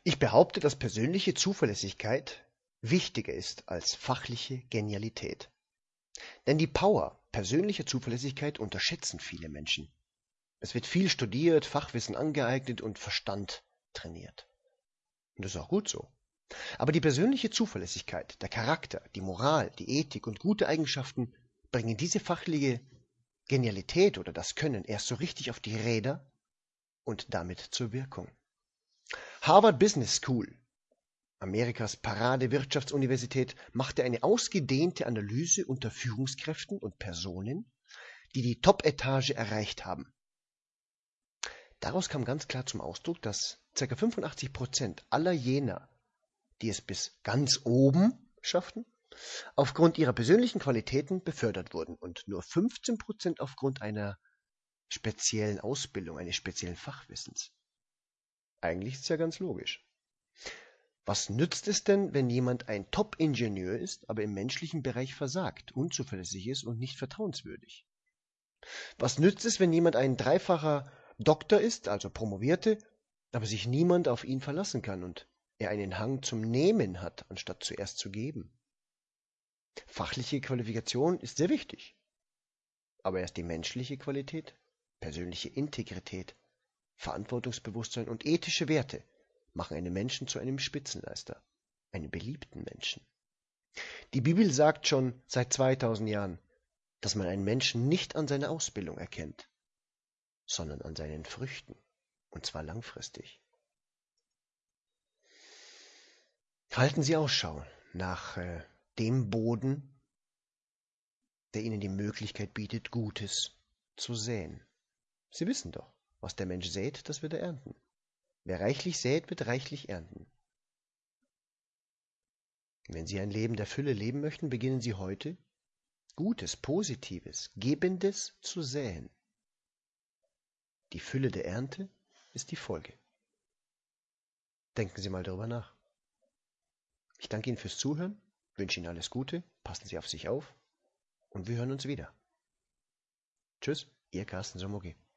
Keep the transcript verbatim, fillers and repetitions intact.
Ich behaupte, dass persönliche Zuverlässigkeit wichtiger ist als fachliche Genialität. Denn die Power persönlicher Zuverlässigkeit unterschätzen viele Menschen. Es wird viel studiert, Fachwissen angeeignet und Verstand trainiert. Und das ist auch gut so. Aber die persönliche Zuverlässigkeit, der Charakter, die Moral, die Ethik und gute Eigenschaften bringen diese fachliche Genialität oder das Können erst so richtig auf die Räder und damit zur Wirkung. Harvard Business School, Amerikas Parade-Wirtschaftsuniversität, machte eine ausgedehnte Analyse unter Führungskräften und Personen, die die Top-Etage erreicht haben. Daraus kam ganz klar zum Ausdruck, dass ca. fünfundachtzig Prozent aller jener, die es bis ganz oben schafften, aufgrund ihrer persönlichen Qualitäten befördert wurden und nur fünfzehn Prozent aufgrund einer speziellen Ausbildung, eines speziellen Fachwissens. Eigentlich ist es ja ganz logisch. Was nützt es denn, wenn jemand ein Top-Ingenieur ist, aber im menschlichen Bereich versagt, unzuverlässig ist und nicht vertrauenswürdig? Was nützt es, wenn jemand ein dreifacher Doktor ist, also Promovierte, aber sich niemand auf ihn verlassen kann und er einen Hang zum Nehmen hat, anstatt zuerst zu geben? Fachliche Qualifikation ist sehr wichtig, aber erst die menschliche Qualität, persönliche Integrität, Verantwortungsbewusstsein und ethische Werte machen einen Menschen zu einem Spitzenleister, einen beliebten Menschen. Die Bibel sagt schon seit zweitausend Jahren, dass man einen Menschen nicht an seiner Ausbildung erkennt, sondern an seinen Früchten, und zwar langfristig. Halten Sie Ausschau nach äh, dem Boden, der Ihnen die Möglichkeit bietet, Gutes zu säen. Sie wissen doch, was der Mensch sät, das wird er ernten. Wer reichlich sät, wird reichlich ernten. Wenn Sie ein Leben der Fülle leben möchten, beginnen Sie heute, Gutes, Positives, Gebendes zu säen. Die Fülle der Ernte ist die Folge. Denken Sie mal darüber nach. Ich danke Ihnen fürs Zuhören, wünsche Ihnen alles Gute, passen Sie auf sich auf und wir hören uns wieder. Tschüss, Ihr Carsten Somogi.